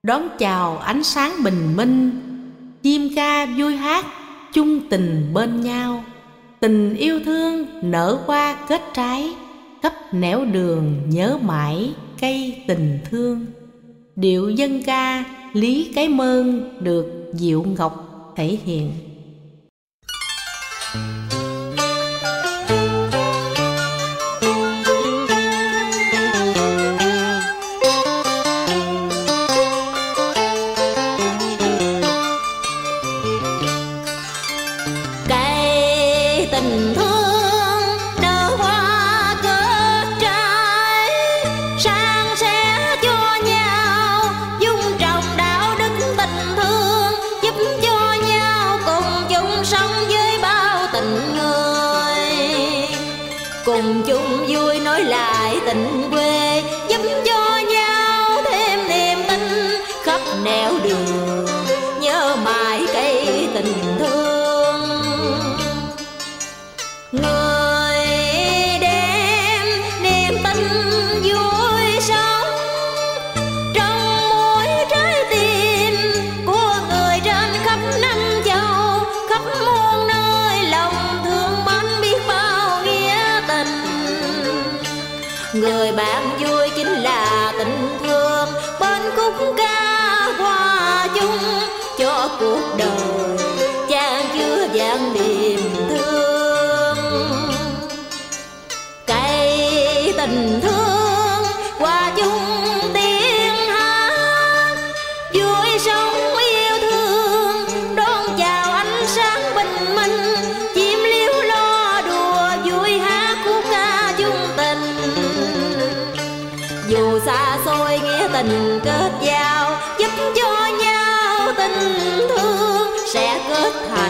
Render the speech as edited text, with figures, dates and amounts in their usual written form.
đón chào ánh sáng bình minh. Chim ca vui hát, chung tình bên nhau. Tình yêu thương nở hoa kết trái, khắp nẻo đường nhớ mãi cây tình thương. Điệu dân ca Lý Cái Mơn được Diệu Ngọc thể hiện. Cây tình thương nở hoa kết trái, san sẻ cho nhau dung trồng đạo đức tình thương, giúp cho nhau cùng chung sống với bao tình người, cùng chung vui nói lại tình quê, giúp cho nhau thêm niềm tin khắp nẻo đường nhớ mãi cây tình thương. Người đem niềm tin vui sống trong mỗi trái tim của người trên khắp năm châu, khắp muôn nơi lòng thương mến biết bao nghĩa tình. Người bạn vui chính là tình thương, bên khúc ca hòa chung cho cuộc đời chan chứa vạn niềm thương. Cây tình thương hòa chung tiếng hát, vui sống yêu thương đón chào ánh sáng bình minh. Chim liếu lo đùa vui hát khúc ca chung tình, dù xa xôi nghĩa tình kết giao, giúp cho nhau tình thương sẽ kết thành